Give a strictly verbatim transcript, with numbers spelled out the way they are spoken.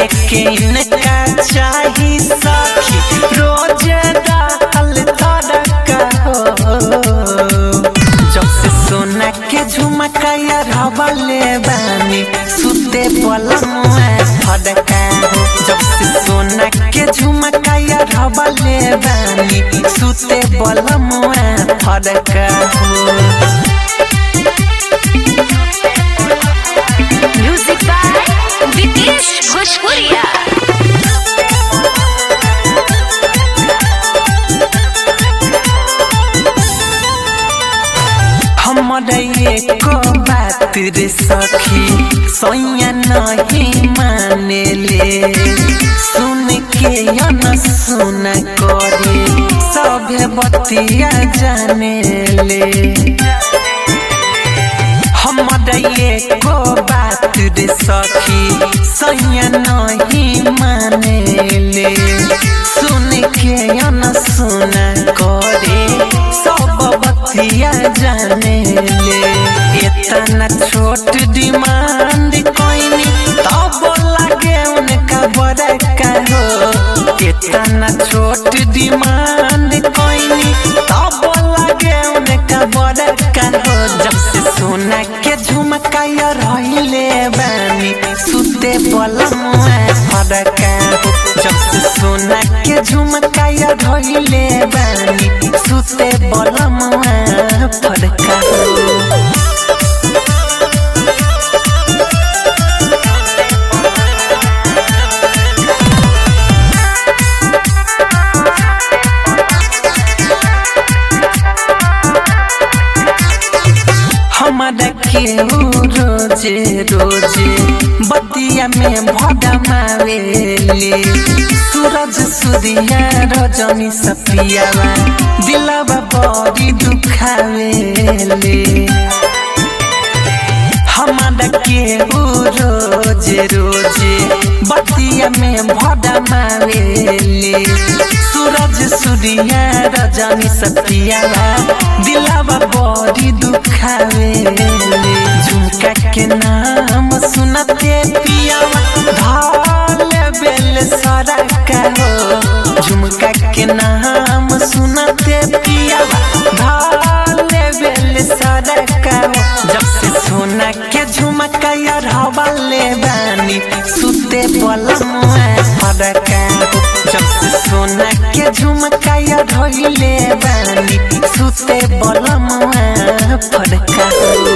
के इनका चाही सखी रोज दाल तड़का हो। जब से सोना के झुमका यार हवाले बानी सुते पलमुआ फड़का हो। जब से सोना के झुमका यार हवाले बानी सुते पलमुआ फड़का हो। म्यूजिक बाय विकेश भोजपुरिया। हमारा एको बात रे सखी सोया नहीं माने ले। सुन के या न सुन करे सभे बतिया जाने ले। हमारा एको बात रे सखी सोया नहीं माने ले। सुन के या न सुन करे सब बतिया जाने ले। इतना छोट डिमांड कोइनी तब लगे उनका बड़का हो। इतना छोट डिमांड कोइनी तब लगे उनका बड़का हो। जब से सोना के झुमका यार रहिले बानी सुते पलमुआ फड़का हो। जब से सोना के झुमका यार रहिले बानी सुते पलमुआ फड़का हो। हमारा केहू रोजे रोजे बतिया में भड़ा मावेले। सूरज सूर्या रजनी सपियावा दिलवा बड़ी दुखावेले। हमारा केहू रोजे रोजे बतिया में भड़ा मावेले। सूरज सूर्या रजनी सपियावा दिलवा बड़ी दुखावेले। झुमका के नाम सुनते पियावा ढाल बेल सरका हो। झुमका के नाम सुनते पियावा ढाल बेल सरका हो। जब से सोना के झुमका यार हवाले बानी सुते पलमुआ फड़का हो। जब से सोना के झुमका यार रहिले बानी सुते पलमुआ फड़का हो।